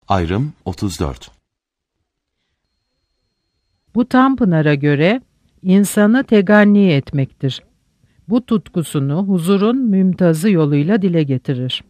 Ayrım 34. Bu Tanpınar'a göre insanı teganni etmektir. Bu tutkusunu huzurun mümtazı yoluyla dile getirir.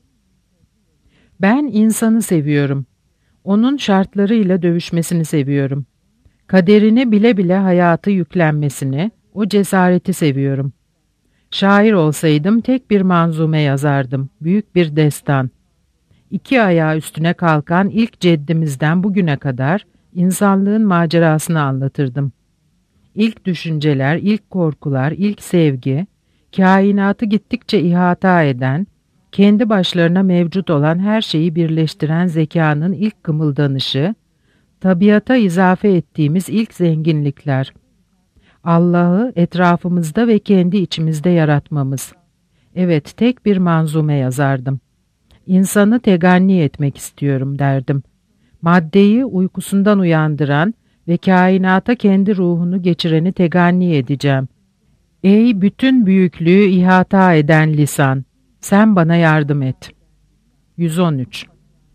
Ben insanı seviyorum. Onun şartlarıyla dövüşmesini seviyorum. Kaderini bile bile hayatı yüklenmesini, o cesareti seviyorum. Şair olsaydım tek bir manzume yazardım, büyük bir destan. İki ayağı üstüne kalkan ilk ceddimizden bugüne kadar insanlığın macerasını anlatırdım. İlk düşünceler, ilk korkular, ilk sevgi, kainatı gittikçe ihata eden, kendi başlarına mevcut olan her şeyi birleştiren zekanın ilk kımıldanışı, tabiata izafe ettiğimiz ilk zenginlikler, Allah'ı etrafımızda ve kendi içimizde yaratmamız. Evet, tek bir manzume yazardım. İnsanı teganni etmek istiyorum derdim. Maddeyi uykusundan uyandıran ve kainata kendi ruhunu geçireni teganni edeceğim. Ey bütün büyüklüğü ihata eden lisan, sen bana yardım et. 113.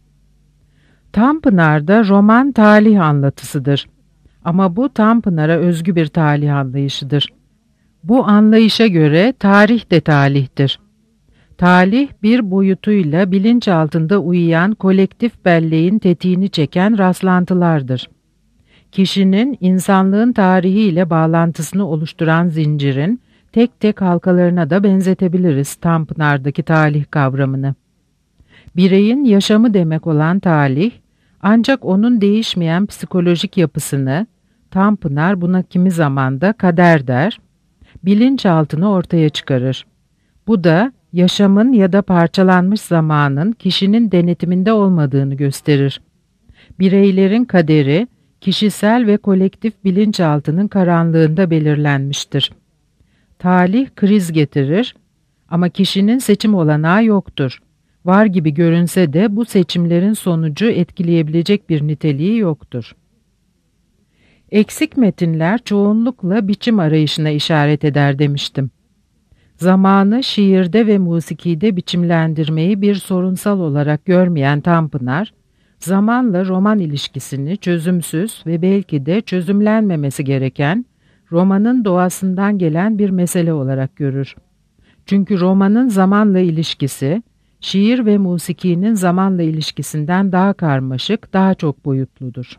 Tanpınar'da roman talih anlatısıdır. Ama bu Tanpınar'a özgü bir talih anlayışıdır. Bu anlayışa göre tarih de talihtir. Talih bir boyutuyla bilinç altında uyuyan kolektif belleğin tetiğini çeken rastlantılardır. Kişinin insanlığın tarihiyle bağlantısını oluşturan zincirin tek tek halkalarına da benzetebiliriz Tanpınar'daki talih kavramını. Bireyin yaşamı demek olan talih, ancak onun değişmeyen psikolojik yapısını, Tanpınar buna kimi zaman da kader der, bilinçaltını ortaya çıkarır. Bu da yaşamın ya da parçalanmış zamanın kişinin denetiminde olmadığını gösterir. Bireylerin kaderi, kişisel ve kolektif bilinçaltının karanlığında belirlenmiştir. Talih kriz getirir ama kişinin seçim olanağı yoktur. Var gibi görünse de bu seçimlerin sonucu etkileyebilecek bir niteliği yoktur. Eksik metinler çoğunlukla biçim arayışına işaret eder demiştim. Zamanı şiirde ve musikide biçimlendirmeyi bir sorunsal olarak görmeyen Tanpınar, zamanla roman ilişkisini çözümsüz ve belki de çözümlenmemesi gereken, romanın doğasından gelen bir mesele olarak görür. Çünkü romanın zamanla ilişkisi, şiir ve musikinin zamanla ilişkisinden daha karmaşık, daha çok boyutludur.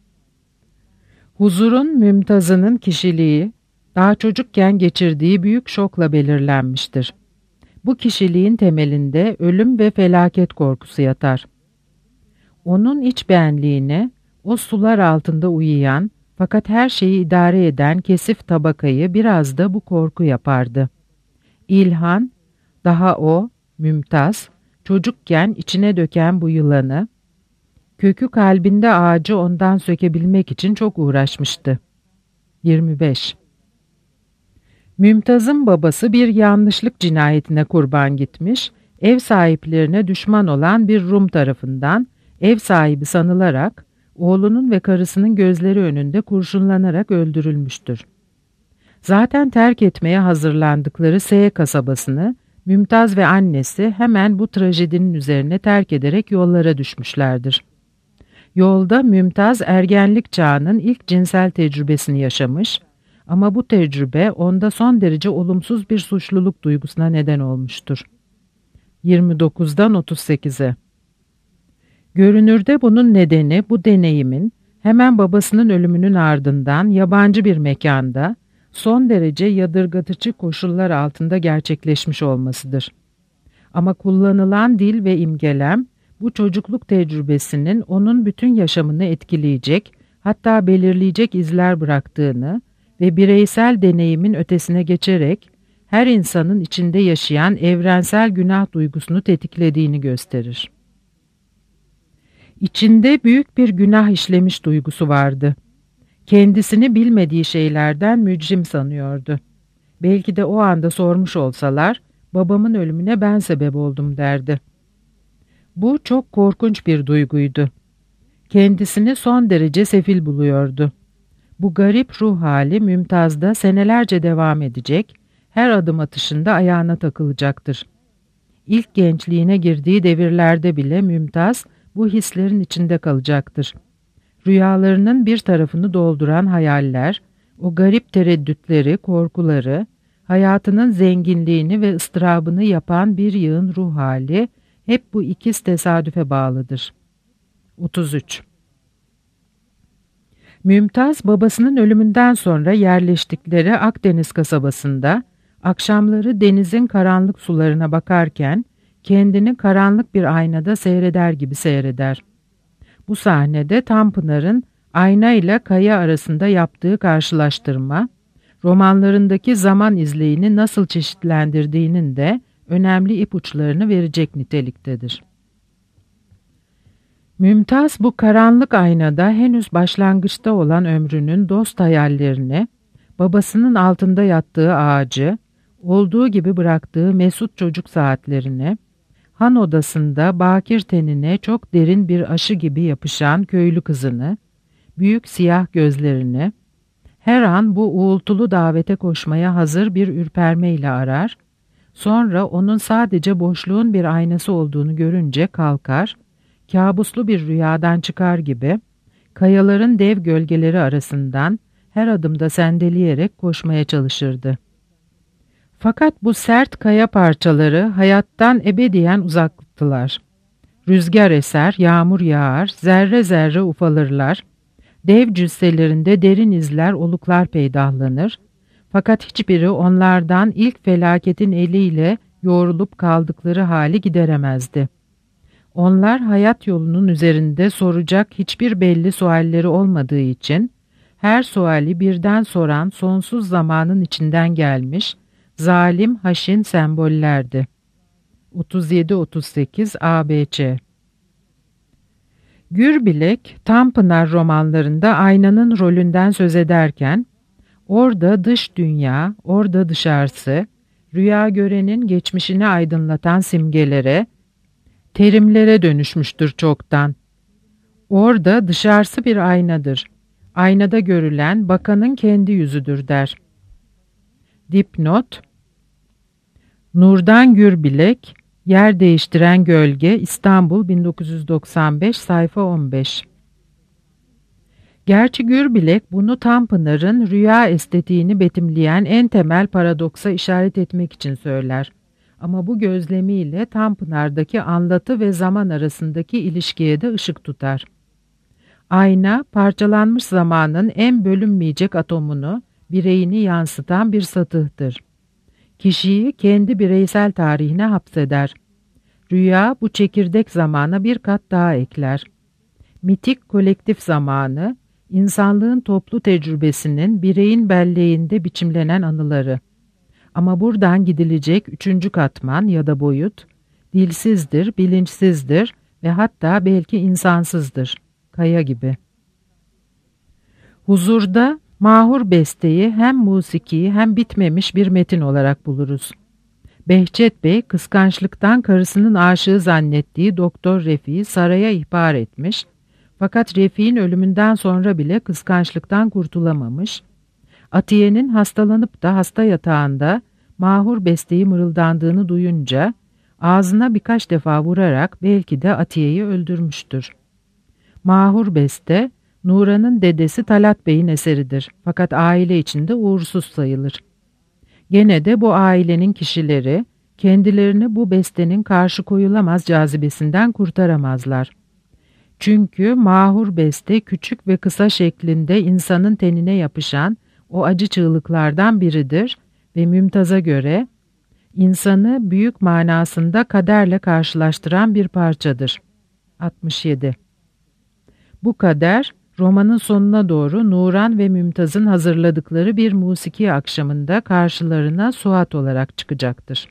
Huzurun mümtazının kişiliği, daha çocukken geçirdiği büyük şokla belirlenmiştir. Bu kişiliğin temelinde ölüm ve felaket korkusu yatar. Onun iç benliğine, o sular altında uyuyan, fakat her şeyi idare eden kesif tabakayı biraz da bu korku yapardı. İlhan, daha o, Mümtaz, çocukken içine döken bu yılanı, kökü kalbinde ağacı ondan sökebilmek için çok uğraşmıştı. 25. Mümtaz'ın babası bir yanlışlık cinayetine kurban gitmiş, ev sahiplerine düşman olan bir Rum tarafından ev sahibi sanılarak, oğlunun ve karısının gözleri önünde kurşunlanarak öldürülmüştür. Zaten terk etmeye hazırlandıkları S kasabasını, Mümtaz ve annesi hemen bu trajedinin üzerine terk ederek yollara düşmüşlerdir. Yolda Mümtaz ergenlik çağının ilk cinsel tecrübesini yaşamış ama bu tecrübe onda son derece olumsuz bir suçluluk duygusuna neden olmuştur. 29'dan 38'e. Görünürde bunun nedeni bu deneyimin hemen babasının ölümünün ardından yabancı bir mekanda son derece yadırgatıcı koşullar altında gerçekleşmiş olmasıdır. Ama kullanılan dil ve imgelem bu çocukluk tecrübesinin onun bütün yaşamını etkileyecek, hatta belirleyecek izler bıraktığını ve bireysel deneyimin ötesine geçerek her insanın içinde yaşayan evrensel günah duygusunu tetiklediğini gösterir. İçinde büyük bir günah işlemiş duygusu vardı. Kendisini bilmediği şeylerden mücrim sanıyordu. Belki de o anda sormuş olsalar, babamın ölümüne ben sebep oldum derdi. Bu çok korkunç bir duyguydu. Kendisini son derece sefil buluyordu. Bu garip ruh hali Mümtaz'da senelerce devam edecek, her adım atışında ayağına takılacaktır. İlk gençliğine girdiği devirlerde bile Mümtaz, bu hislerin içinde kalacaktır. Rüyalarının bir tarafını dolduran hayaller, o garip tereddütleri, korkuları, hayatının zenginliğini ve ıstırabını yapan bir yığın ruh hali hep bu ikiz tesadüfe bağlıdır. 33. Mümtaz babasının ölümünden sonra yerleştikleri Akdeniz kasabasında akşamları denizin karanlık sularına bakarken kendini karanlık bir aynada seyreder gibi seyreder. Bu sahnede Tanpınar'ın ayna ile kaya arasında yaptığı karşılaştırma, romanlarındaki zaman izleyini nasıl çeşitlendirdiğinin de önemli ipuçlarını verecek niteliktedir. Mümtaz bu karanlık aynada henüz başlangıçta olan ömrünün dost hayallerini, babasının altında yattığı ağacı, olduğu gibi bıraktığı mesut çocuk saatlerini, han odasında bakir tenine çok derin bir aşı gibi yapışan köylü kızını, büyük siyah gözlerini, her an bu uğultulu davete koşmaya hazır bir ürpermeyle arar, sonra onun sadece boşluğun bir aynası olduğunu görünce kalkar, kabuslu bir rüyadan çıkar gibi, kayaların dev gölgeleri arasından her adımda sendeleyerek koşmaya çalışırdı. Fakat bu sert kaya parçaları hayattan ebediyen uzaktılar. Rüzgar eser, yağmur yağar, zerre zerre ufalırlar. Dev cüsselerinde derin izler, oluklar peydahlanır. Fakat hiçbiri onlardan ilk felaketin eliyle yoğrulup kaldıkları hali gideremezdi. Onlar hayat yolunun üzerinde soracak hiçbir belli sualleri olmadığı için, her suali birden soran sonsuz zamanın içinden gelmiş, zalim haşin sembollerdi. 37-38 ABC. Gürbilek, Tanpınar romanlarında aynanın rolünden söz ederken, orada dış dünya, orada dışarısı, rüya görenin geçmişini aydınlatan simgelere, terimlere dönüşmüştür çoktan. Orada dışarısı bir aynadır. Aynada görülen bakanın kendi yüzüdür der. Dipnot: Nurdan Gürbilek, Yer Değiştiren Gölge, İstanbul 1995, sayfa 15. Gerçi Gürbilek bunu Tanpınar'ın rüya estetiğini betimleyen en temel paradoksa işaret etmek için söyler. Ama bu gözlemiyle Tanpınar'daki anlatı ve zaman arasındaki ilişkiye de ışık tutar. Ayna, parçalanmış zamanın en bölünmeyecek atomunu, bireyini yansıtan bir satıhtır. Kişiyi kendi bireysel tarihine hapseder. Rüya bu çekirdek zamana bir kat daha ekler. Mitik kolektif zamanı, insanlığın toplu tecrübesinin bireyin belleğinde biçimlenen anıları. Ama buradan gidilecek üçüncü katman ya da boyut, dilsizdir, bilinçsizdir ve hatta belki insansızdır. Kaya gibi. Huzurda mahur besteyi hem musiki hem bitmemiş bir metin olarak buluruz. Behçet Bey kıskançlıktan karısının aşığı zannettiği Doktor Refik'i saraya ihbar etmiş, fakat Refik'in ölümünden sonra bile kıskançlıktan kurtulamamış, Atiye'nin hastalanıp da hasta yatağında mahur besteyi mırıldandığını duyunca ağzına birkaç defa vurarak belki de Atiye'yi öldürmüştür. Mahur beste, Nuran'ın dedesi Talat Bey'in eseridir fakat aile içinde uğursuz sayılır. Gene de bu ailenin kişileri kendilerini bu bestenin karşı koyulamaz cazibesinden kurtaramazlar. Çünkü mahur beste küçük ve kısa şeklinde insanın tenine yapışan o acı çığlıklardan biridir ve Mümtaz'a göre insanı büyük manasında kaderle karşılaştıran bir parçadır. 67. Bu kader, romanın sonuna doğru Nuran ve Mümtaz'ın hazırladıkları bir musiki akşamında karşılarına Suat olarak çıkacaktır.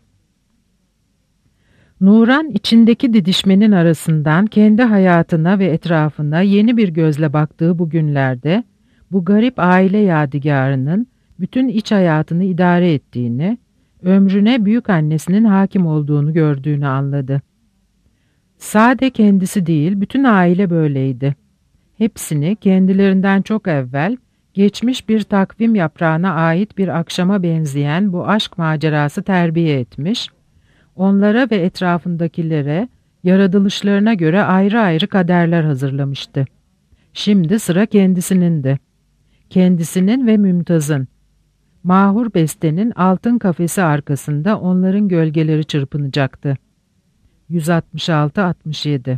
Nuran içindeki didişmenin arasından kendi hayatına ve etrafına yeni bir gözle baktığı bu günlerde, bu garip aile yadigarının bütün iç hayatını idare ettiğini, ömrüne büyük annesinin hakim olduğunu gördüğünü anladı. Sade kendisi değil, bütün aile böyleydi. Hepsini kendilerinden çok evvel, geçmiş bir takvim yaprağına ait bir akşama benzeyen bu aşk macerası terbiye etmiş, onlara ve etrafındakilere Yaratılışlarına göre ayrı ayrı kaderler hazırlamıştı. Şimdi sıra kendisinin de. Kendisinin ve Mümtaz'ın. Mahur bestenin altın kafesi arkasında onların gölgeleri çırpınacaktı. 166-67.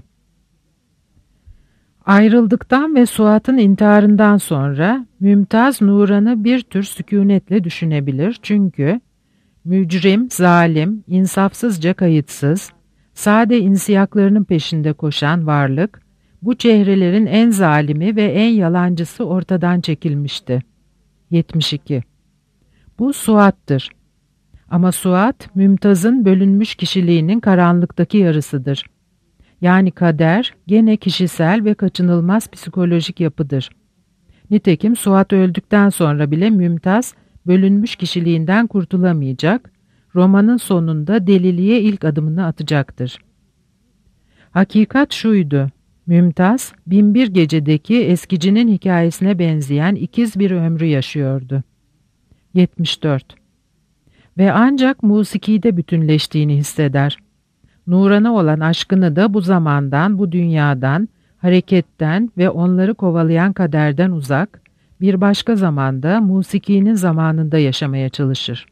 Ayrıldıktan ve Suat'ın intiharından sonra Mümtaz Nuran'ı bir tür sükunetle düşünebilir çünkü mücrim, zalim, insafsızca kayıtsız, sade insiyaklarının peşinde koşan varlık, bu çehrelerin en zalimi ve en yalancısı ortadan çekilmişti. 72. Bu Suat'tır. Ama Suat, Mümtaz'ın bölünmüş kişiliğinin karanlıktaki yarısıdır. Yani kader, gene kişisel ve kaçınılmaz psikolojik yapıdır. Nitekim Suat öldükten sonra bile Mümtaz, bölünmüş kişiliğinden kurtulamayacak, romanın sonunda deliliğe ilk adımını atacaktır. Hakikat şuydu, Mümtaz, Binbir Gece'deki eskicinin hikayesine benzeyen ikiz bir ömrü yaşıyordu. 74. Ve ancak musikide bütünleştiğini hisseder. Nuran'a olan aşkını da bu zamandan, bu dünyadan, hareketten ve onları kovalayan kaderden uzak, bir başka zamanda musikinin zamanında yaşamaya çalışır.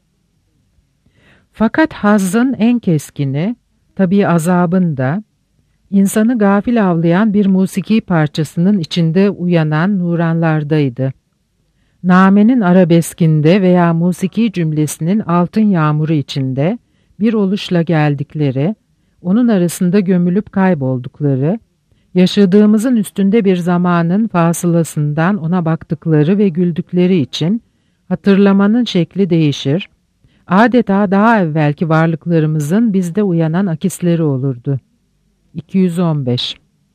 Fakat hazzın en keskini, tabii azabın da, insanı gafil avlayan bir musiki parçasının içinde uyanan Nuranlardaydı. Nağmenin arabeskinde veya musiki cümlesinin altın yağmuru içinde bir oluşla geldikleri, onun arasında gömülüp kayboldukları, yaşadığımızın üstünde bir zamanın fasılasından ona baktıkları ve güldükleri için hatırlamanın şekli değişir, adeta daha evvelki varlıklarımızın bizde uyanan akisleri olurdu. 215.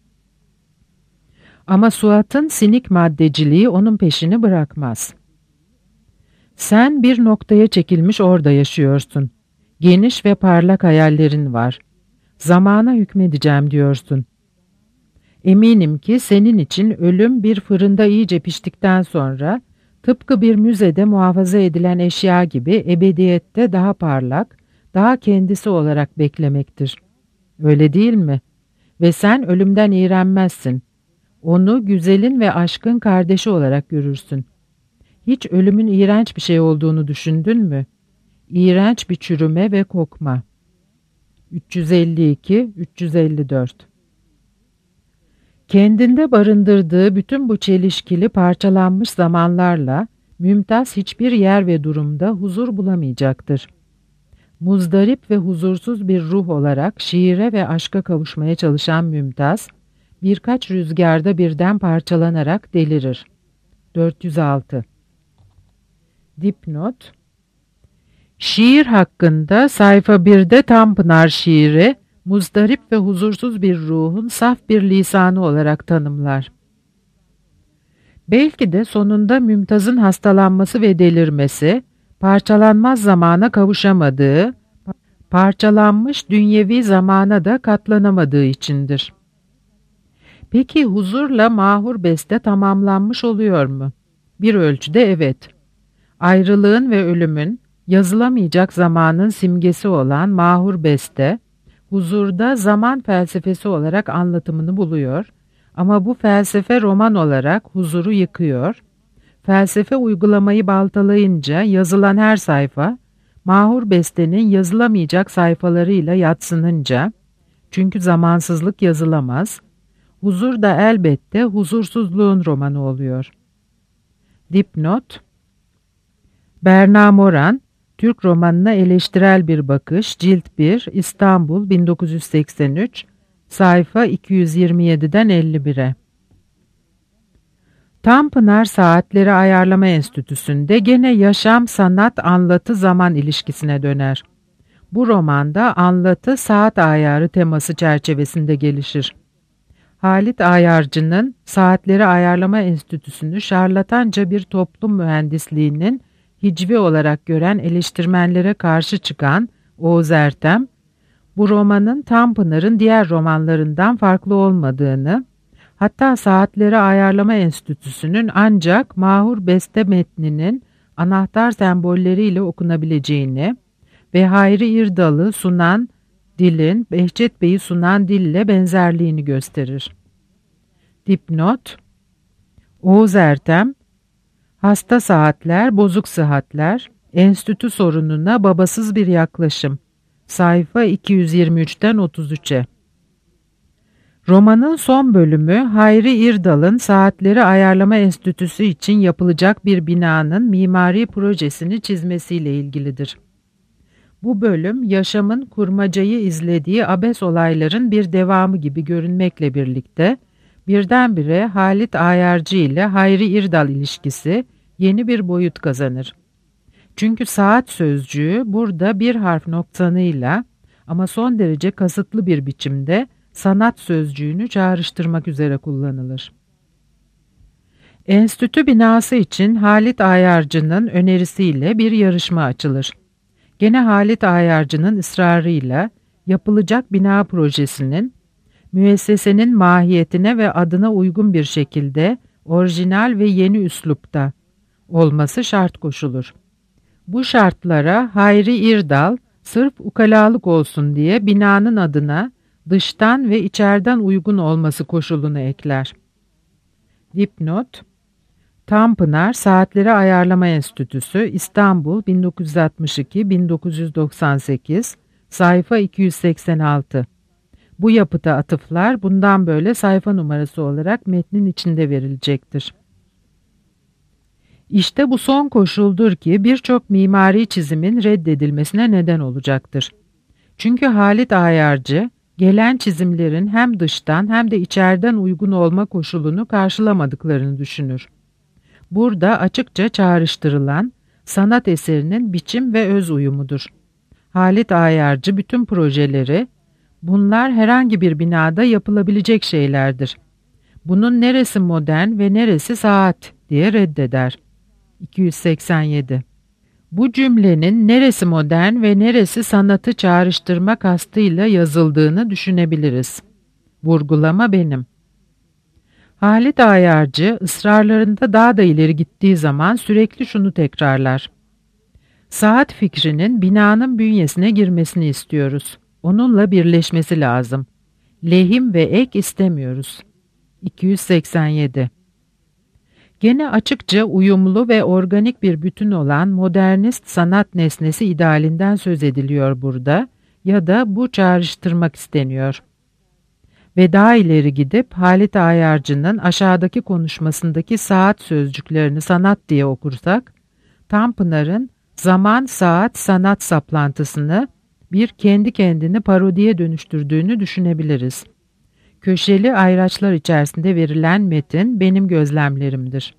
Ama Suat'ın sinik maddeciliği onun peşini bırakmaz. Sen bir noktaya çekilmiş orada yaşıyorsun. Geniş ve parlak hayallerin var. Zamana hükmedeceğim diyorsun. Eminim ki senin için ölüm bir fırında iyice piştikten sonra tıpkı bir müzede muhafaza edilen eşya gibi ebediyette daha parlak, daha kendisi olarak beklemektir. Öyle değil mi? Ve sen ölümden iğrenmezsin. Onu güzelin ve aşkın kardeşi olarak görürsün. Hiç ölümün iğrenç bir şey olduğunu düşündün mü? İğrenç bir çürüme ve kokma. 352-354. Kendinde barındırdığı bütün bu çelişkili parçalanmış zamanlarla Mümtaz hiçbir yer ve durumda huzur bulamayacaktır. Muzdarip ve huzursuz bir ruh olarak şiire ve aşka kavuşmaya çalışan Mümtaz, birkaç rüzgarda birden parçalanarak delirir. 406. Dipnot: Şiir hakkında sayfa 1'de Tanpınar şiiri, muzdarip ve huzursuz bir ruhun saf bir lisanı olarak tanımlar. Belki de sonunda Mümtaz'ın hastalanması ve delirmesi, parçalanmaz zamana kavuşamadığı, parçalanmış dünyevi zamana da katlanamadığı içindir. Peki huzurla mahur beste tamamlanmış oluyor mu? Bir ölçüde evet. Ayrılığın ve ölümün, yazılamayacak zamanın simgesi olan mahur beste, huzurda zaman felsefesi olarak anlatımını buluyor ama bu felsefe roman olarak huzuru yıkıyor. Felsefe uygulamayı baltalayınca yazılan her sayfa, mahur bestenin yazılamayacak sayfalarıyla yadsınınca, çünkü zamansızlık yazılamaz, huzur da elbette huzursuzluğun romanı oluyor. Dipnot: Berna Moran, Türk romanına eleştirel bir bakış, Cilt 1, İstanbul 1983, sayfa 227'den 51'e. Tanpınar Saatleri Ayarlama Enstitüsü'nde gene yaşam, sanat, anlatı, zaman ilişkisine döner. Bu romanda anlatı saat ayarı teması çerçevesinde gelişir. Halit Ayarcı'nın Saatleri Ayarlama Enstitüsü'nü şarlatanca bir toplum mühendisliğinin hicvi olarak gören eleştirmenlere karşı çıkan Oğuz Ertem, bu romanın Tanpınar'ın diğer romanlarından farklı olmadığını, hatta Saatleri Ayarlama Enstitüsü'nün ancak mahur beste metninin anahtar sembolleriyle okunabileceğini ve Hayri İrdal'ı sunan dilin Behçet Bey'i sunan dille benzerliğini gösterir. Dipnot: Oğuz Ertem, Hasta Saatler, Bozuk Sıhhatler, Enstitü Sorununa Babasız Bir Yaklaşım. Sayfa 223'ten 33'e. Romanın son bölümü Hayri İrdal'ın Saatleri Ayarlama Enstitüsü için yapılacak bir binanın mimari projesini çizmesiyle ilgilidir. Bu bölüm yaşamın kurmacayı izlediği abes olayların bir devamı gibi görünmekle birlikte birdenbire Halit Ayarcı ile Hayri İrdal ilişkisi yeni bir boyut kazanır. Çünkü saat sözcüğü burada bir harf noksanıyla ama son derece kasıtlı bir biçimde sanat sözcüğünü çağrıştırmak üzere kullanılır. Enstitü binası için Halit Ayarcı'nın önerisiyle bir yarışma açılır. Gene Halit Ayarcı'nın ısrarıyla yapılacak bina projesinin müessesenin mahiyetine ve adına uygun bir şekilde orijinal ve yeni üslupta olması şart koşulur. Bu şartlara Hayri İrdal sırf ukalalık olsun diye binanın adına dıştan ve içeriden uygun olması koşulunu ekler. Dipnot: Tanpınar Saatleri Ayarlama Enstitüsü, İstanbul 1962-1998, sayfa 286. Bu yapıta atıflar bundan böyle sayfa numarası olarak metnin içinde verilecektir. İşte bu son koşuldur ki birçok mimari çizimin reddedilmesine neden olacaktır. Çünkü Halit Ayarcı, gelen çizimlerin hem dıştan hem de içeriden uygun olma koşulunu karşılamadıklarını düşünür. Burada açıkça çağrıştırılan sanat eserinin biçim ve öz uyumudur. Halit Ayarcı bütün projeleri, bunlar herhangi bir binada yapılabilecek şeylerdir. Bunun neresi modern ve neresi saat diye reddeder. 287. Bu cümlenin neresi modern ve neresi sanatı çağrıştırma kastıyla yazıldığını düşünebiliriz. Vurgulama benim. Halit Ayarcı ısrarlarında daha da ileri gittiği zaman sürekli şunu tekrarlar. Saat fikrinin binanın bünyesine girmesini istiyoruz. Onunla birleşmesi lazım. Lehim ve ek istemiyoruz. 287. Gene açıkça uyumlu ve organik bir bütün olan modernist sanat nesnesi idealinden söz ediliyor burada ya da bu çağrıştırmak isteniyor. Ve daha ileri gidip Halit Ayarcı'nın aşağıdaki konuşmasındaki saat sözcüklerini sanat diye okursak, Tanpınar'ın zaman saat sanat saplantısını bir kendi kendini parodiye dönüştürdüğünü düşünebiliriz. Köşeli ayraçlar içerisinde verilen metin benim gözlemlerimdir.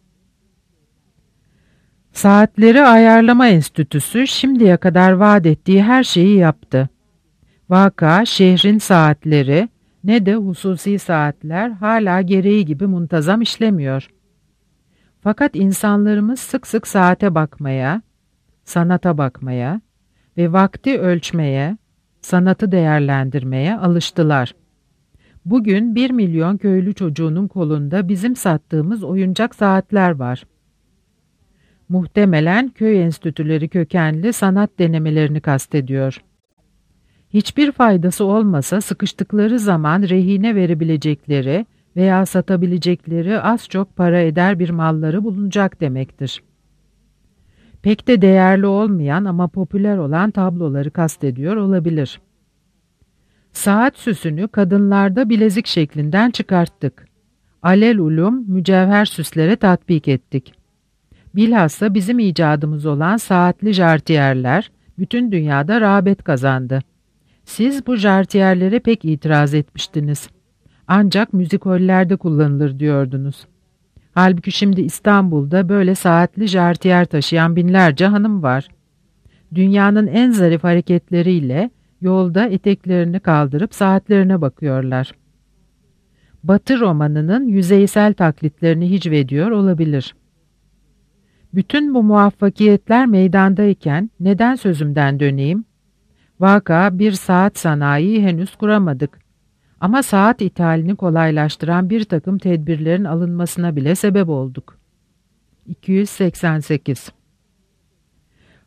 Saatleri Ayarlama Enstitüsü şimdiye kadar vaat ettiği her şeyi yaptı. Vaka, şehrin saatleri ne de hususi saatler hala gereği gibi muntazam işlemiyor. Fakat insanlarımız sık sık saate bakmaya, sanata bakmaya ve vakti ölçmeye, sanatı değerlendirmeye alıştılar. Bugün 1 milyon köylü çocuğunun kolunda bizim sattığımız oyuncak saatler var. Muhtemelen köy enstitüleri kökenli sanat denemelerini kastediyor. Hiçbir faydası olmasa sıkıştıkları zaman rehine verebilecekleri veya satabilecekleri az çok para eder bir malları bulunacak demektir. Pek de değerli olmayan ama popüler olan tabloları kastediyor olabilir. Saat süsünü kadınlarda bilezik şeklinden çıkarttık. Alelulum mücevher süslere tatbik ettik. Bilhassa bizim icadımız olan saatli jartiyerler bütün dünyada rağbet kazandı. Siz bu jartiyerlere pek itiraz etmiştiniz. Ancak müzikollerde kullanılır diyordunuz. Halbuki şimdi İstanbul'da böyle saatli jartiyer taşıyan binlerce hanım var. Dünyanın en zarif hareketleriyle yolda eteklerini kaldırıp saatlerine bakıyorlar. Batı romanının yüzeysel taklitlerini hicvediyor olabilir. Bütün bu muvaffakiyetler meydandayken neden sözümden döneyim? Vaka bir saat sanayi henüz kuramadık. Ama saat ithalini kolaylaştıran bir takım tedbirlerin alınmasına bile sebep olduk. 288.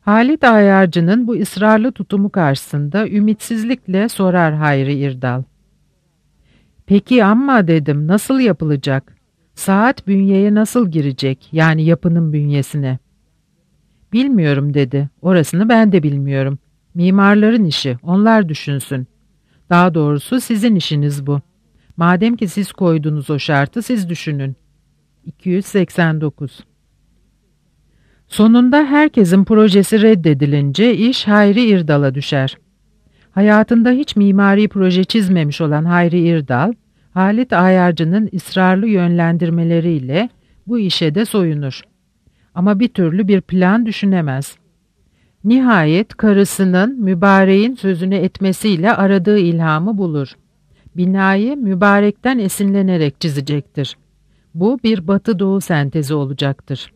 Halit Ayarcı'nın bu ısrarlı tutumu karşısında ümitsizlikle sorar Hayri İrdal. Peki ama dedim, nasıl yapılacak? Saat bünyeye nasıl girecek, yani yapının bünyesine? Bilmiyorum dedi. Orasını ben de bilmiyorum. Mimarların işi, onlar düşünsün. Daha doğrusu sizin işiniz bu. Madem ki siz koydunuz o şartı, siz düşünün. 289. Sonunda herkesin projesi reddedilince iş Hayri İrdal'a düşer. Hayatında hiç mimari proje çizmemiş olan Hayri İrdal, Halit Ayarcı'nın ısrarlı yönlendirmeleriyle bu işe de soyunur. Ama bir türlü bir plan düşünemez. Nihayet karısının mübareğin sözünü etmesiyle aradığı ilhamı bulur. Binayı mübarekten esinlenerek çizecektir. Bu bir batı-doğu sentezi olacaktır.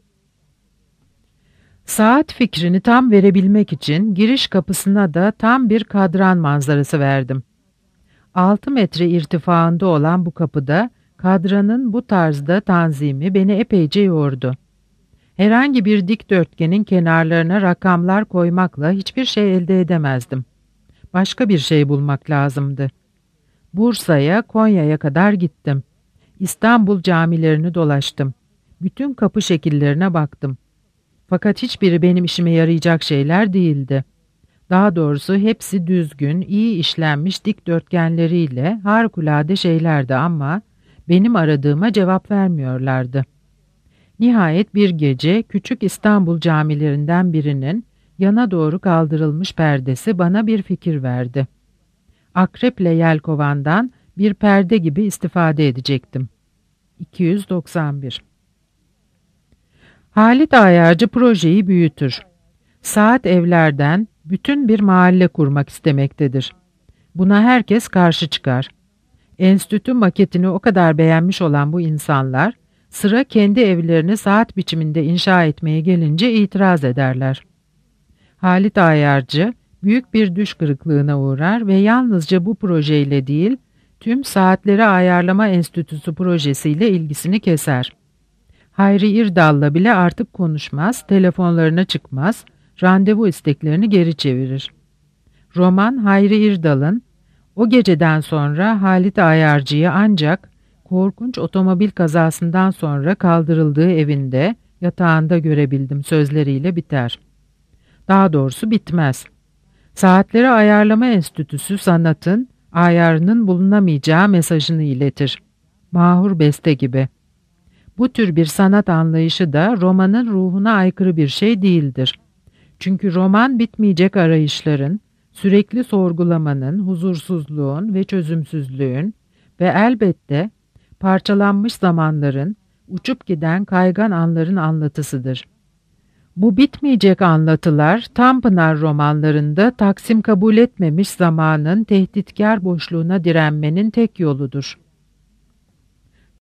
Saat fikrini tam verebilmek için giriş kapısına da tam bir kadran manzarası verdim. 6 metre irtifaında olan bu kapıda kadranın bu tarzda tanzimi beni epeyce yordu. Herhangi bir dikdörtgenin kenarlarına rakamlar koymakla hiçbir şey elde edemezdim. Başka bir şey bulmak lazımdı. Bursa'ya, Konya'ya kadar gittim. İstanbul camilerini dolaştım. Bütün kapı şekillerine baktım. Fakat hiçbiri benim işime yarayacak şeyler değildi. Daha doğrusu hepsi düzgün, iyi işlenmiş dikdörtgenleriyle harikulade şeylerdi ama benim aradığıma cevap vermiyorlardı. Nihayet bir gece küçük İstanbul camilerinden birinin yana doğru kaldırılmış perdesi bana bir fikir verdi. Akreple yelkovandan bir perde gibi istifade edecektim. 291. Halit Ayarcı projeyi büyütür. Saat evlerden bütün bir mahalle kurmak istemektedir. Buna herkes karşı çıkar. Enstitü maketini o kadar beğenmiş olan bu insanlar, sıra kendi evlerini saat biçiminde inşa etmeye gelince itiraz ederler. Halit Ayarcı büyük bir düş kırıklığına uğrar ve yalnızca bu projeyle değil, tüm saatleri ayarlama enstitüsü projesiyle ilgisini keser. Hayri İrdal'la bile artık konuşmaz, telefonlarına çıkmaz, randevu isteklerini geri çevirir. Roman Hayri İrdal'ın o geceden sonra Halit Ayarcı'yı ancak korkunç otomobil kazasından sonra kaldırıldığı evinde, yatağında görebildim sözleriyle biter. Daha doğrusu bitmez. Saatleri Ayarlama Enstitüsü sanatın, ayarının bulunamayacağı mesajını iletir. Mahur beste gibi. Bu tür bir sanat anlayışı da romanın ruhuna aykırı bir şey değildir. Çünkü roman bitmeyecek arayışların, sürekli sorgulamanın, huzursuzluğun ve çözümsüzlüğün ve elbette parçalanmış zamanların, uçup giden kaygan anların anlatısıdır. Bu bitmeyecek anlatılar, Tanpınar romanlarında taksim kabul etmemiş zamanın tehditkar boşluğuna direnmenin tek yoludur.